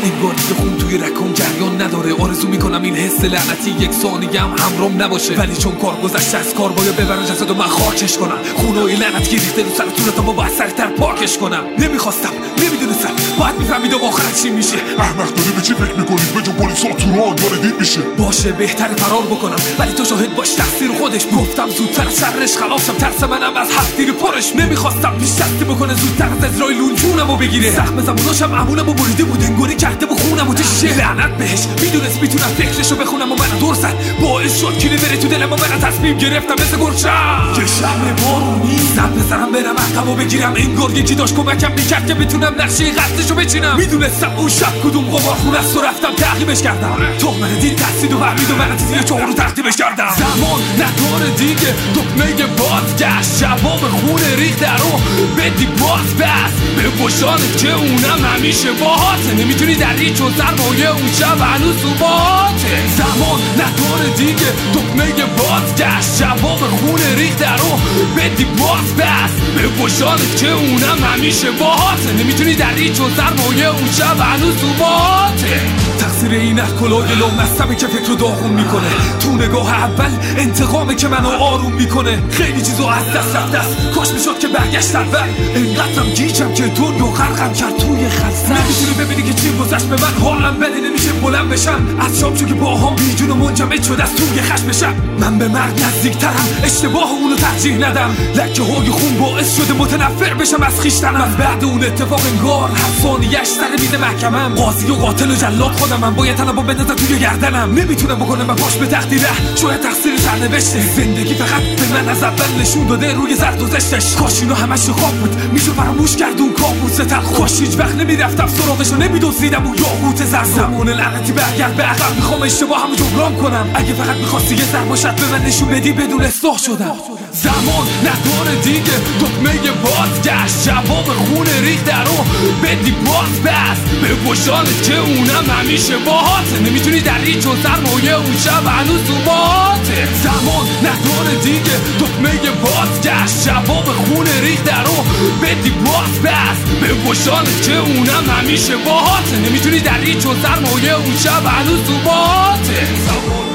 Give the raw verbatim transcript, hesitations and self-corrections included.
انگار دیگه خون توی رکم جریان نداره. آرزو میکنم این حس لعنتی یک ثانیه هم همرام نباشه، ولی چون کار گذشته از کار باید ببرن جسد و من خاکش کنم. خونه‌ی لعنت که ریخته رو سر طولت ما باید سریع‌تر پاکش کنم. نمیخواستم نمیدونستم باید میفهمیدم آخرت چی میشه. احمق داری به چی فکر میکنید؟ به جون پلیسا تو راه داره دید میشه. باشه بهتره فرار بکنم، ولی تو شاهد باش تقصیر خودش. گفتم زودتر از شرش خلاصم، ترس منم از هفتیر پرش. نمیخواستم پیش دستی بکنه زودتر از اسرائیل جونمو بگیره. زخم زبوناشم امونمو بریده بود، انگاری کرده بود خونمو تشه. لعنت بهش، میدونست میتونم فکرشو بخونم و منو دور زد. باعث شد کلی بره تو دلم و من تصمیم گرفتم مثل گرچم که شب بارونی زد بزنم برم عقبو بگیرم. انگار یکی داشت کمکم میکرد که بتونم نقشه قصدشو بچینم. میدونستم اون شب کدوم قمارخونه است و رفتم تعقیبش کردم. تو من دید ترسید و فهمید و من تیزی چهار رو ترتیبش کردم. زمان نداره دیگه دکمه بازگشت، جواب خونه ریخته رو بدی باز بس به بشانت که اونم همیشه باهاته. نمیتونی دری چون سرمایه اون شب هنوز تو باهاته. زمان نداره دیگه دکمه بازگشت، جواب خونه ریخته رو بدی باز بس به بشانت که اونم همیشه باهاته. نمیتونی دری چون سرمایه اون شب هنوز تو باهاته. تقصیر این الکلای لامصبه که فکر رو داغون میکنه. تو نگاه اول انتقامه که منو آروم میکنه. خیلی چیزو از دست رفت دست، کاش میشد که برگشت اول. اینقدرم گیجم که دنیا غرقم کرد توی خزنش. نمیتونی ببینی که چی گذشت به من، حالم بده نمیشه بلند بشم. از شام چون که با هم بیجون و منجمد شد از توی خشم بشم. من به مرگ نزدیکترم، اشتباه اونو ترجیح ندم. لکه های خون باعث شده متنفر بشم از خویشتنم. از بعد اون اتفاق انگار هر ثانیه‌اش سر میز محکمم. قاضی و قاتل و جلاد خودم، من باید طلبو بندازم توی گردنم. نمیتونم بکنم من پاش به تقدیره، شاید تقصیر سرنوشته. زندگی فقط به من از اول نشون داده روی زرد و زشتش. کاش اینو همش خواب بود، میشه فراموش کرد اون کابوس تلخ. کاش هیچ وقت نمیرفتم سراغش و نمیدوزیدم اون یاقوت زرد. زمان لعنتی برگرد به عقب، میخوام اشتباهمو جبران کنم. اگه فقط میخواستی یه ضرب باشد به من نشون بدی بدون اصلاح شدم. زمان نداره دیگه دکمه بازگشت، جواب خونه ریخته رو بدی باز بس به بشانت که اونم همیشه باهاته. نمیتونی دری چون سرمایه اون شب هنوز تو باهاته. زمان نداره دیگه دکمه بازگشت، جواب خونه ریخته رو بدی باز بس به بشانت که اونم همیشه باهاته. نمیتونی دری چون سرمایه اون شب هنوز تو باهاته.